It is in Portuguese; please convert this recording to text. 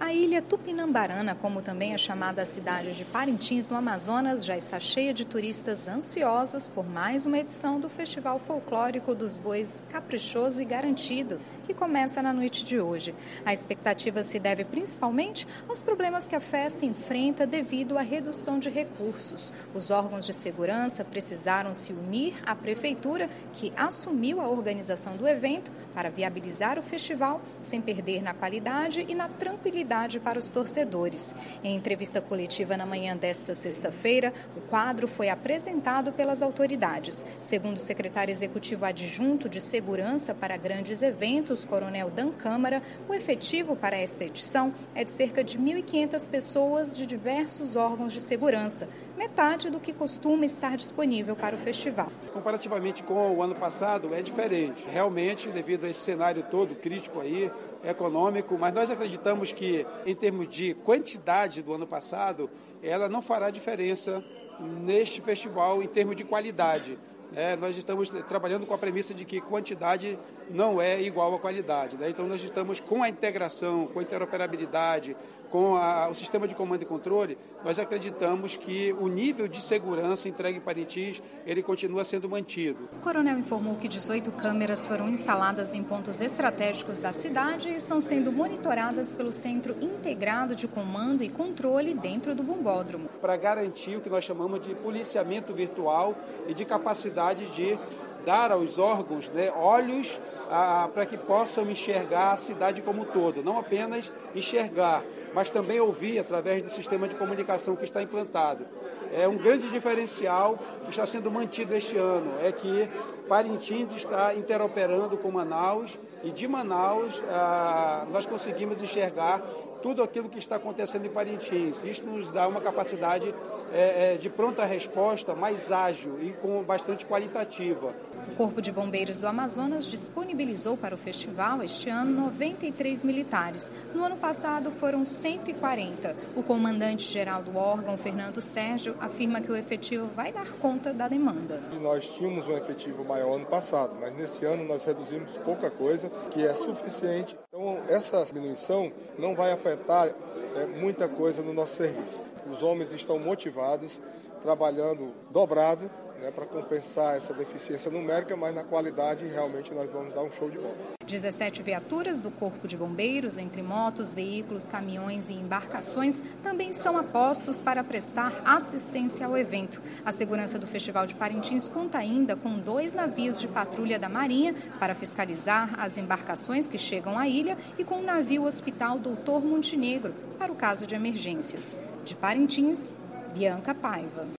A ilha Tupinambarana, como também é chamada a cidade de Parintins, no Amazonas, já está cheia de turistas ansiosos por mais uma edição do Festival Folclórico dos Bois Caprichoso e Garantido, que começa na noite de hoje. A expectativa se deve principalmente aos problemas que a festa enfrenta devido à redução de recursos. Os órgãos de segurança precisaram se unir à prefeitura, que assumiu a organização do evento para viabilizar o festival sem perder na qualidade e na tranquilidade para os torcedores. Em entrevista coletiva na manhã desta sexta-feira, o quadro foi apresentado pelas autoridades. Segundo o secretário executivo adjunto de segurança para grandes eventos, Coronel Dan Câmara, o efetivo para esta edição é de cerca de 1.500 pessoas de diversos órgãos de segurança, metade do que costuma estar disponível para o festival. Comparativamente com o ano passado, é diferente. Realmente, devido a esse cenário todo crítico aí, econômico, mas nós acreditamos que, em termos de quantidade do ano passado, ela não fará diferença neste festival em termos de qualidade. Nós estamos trabalhando com a premissa de que quantidade não é igual a qualidade. Então, nós estamos com a integração, com a interoperabilidade, com o sistema de comando e controle, nós acreditamos que o nível de segurança entregue em Parintins, ele continua sendo mantido. O coronel informou que 18 câmeras foram instaladas em pontos estratégicos da cidade e estão sendo monitoradas pelo Centro Integrado de Comando e Controle dentro do Bombódromo. Para garantir o que nós chamamos de policiamento virtual e de capacidade de dar aos órgãos olhos para que possam enxergar a cidade como um todo, não apenas enxergar, mas também ouvir através do sistema de comunicação que está implantado. Um grande diferencial que está sendo mantido este ano é que Parintins está interoperando com Manaus e de Manaus nós conseguimos enxergar tudo aquilo que está acontecendo em Parintins. Isso nos dá uma capacidade de pronta resposta mais ágil e com bastante qualitativa. O Corpo de Bombeiros do Amazonas disponibilizou para o festival este ano 93 militares. No ano passado foram 140. O comandante-geral do órgão, Fernando Sérgio, afirma que o efetivo vai dar conta da demanda. Nós tínhamos um efetivo maior ano passado, mas nesse ano nós reduzimos pouca coisa, que é suficiente. Então, essa diminuição não vai afetar muita coisa no nosso serviço. Os homens estão motivados, trabalhando dobrado, para compensar essa deficiência numérica, mas na qualidade realmente nós vamos dar um show de bola. 17 viaturas do Corpo de Bombeiros, entre motos, veículos, caminhões e embarcações, também estão a postos para prestar assistência ao evento. A segurança do Festival de Parintins conta ainda com 2 navios de patrulha da Marinha para fiscalizar as embarcações que chegam à ilha e com o navio Hospital Doutor Montenegro para o caso de emergências. De Parintins, Bianca Paiva.